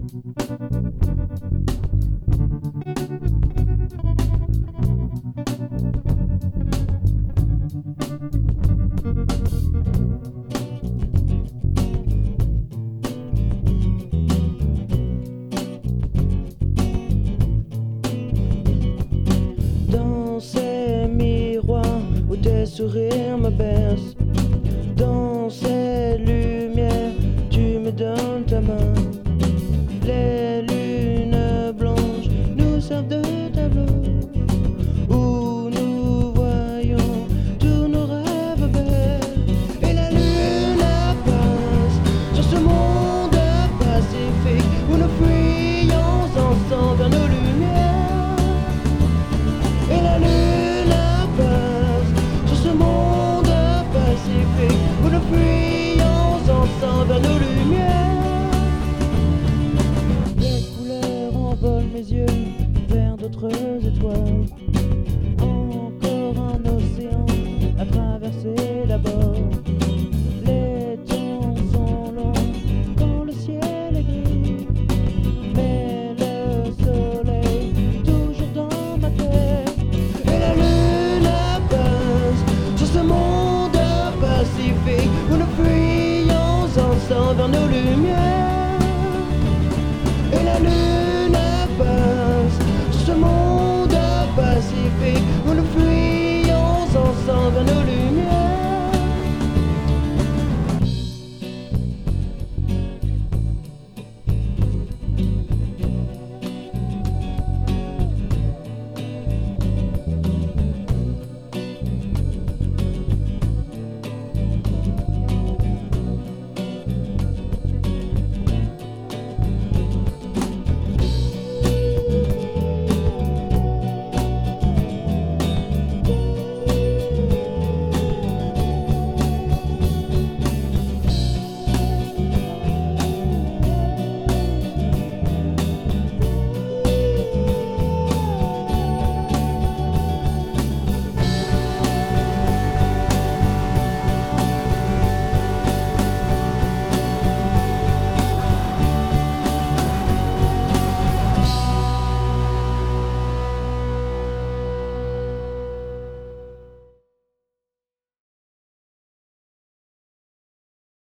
Dans ces miroirs où tes sourires me bercent, dans ces lumières, tu me donnes ta main. Les lunes blanches nous servent de tableau où nous voyons tous nos rêves belles. Et la lune passe sur ce monde pacifique où nous fuyons ensemble vers nos lumières. Et la lune passe sur ce monde pacifique où nous fuyons ensemble vers nos lumières. Les couleurs envolent mes yeux vers d'autres étoiles. Encore un océan à traverser d'abord. Les temps sont longs quand le ciel est gris.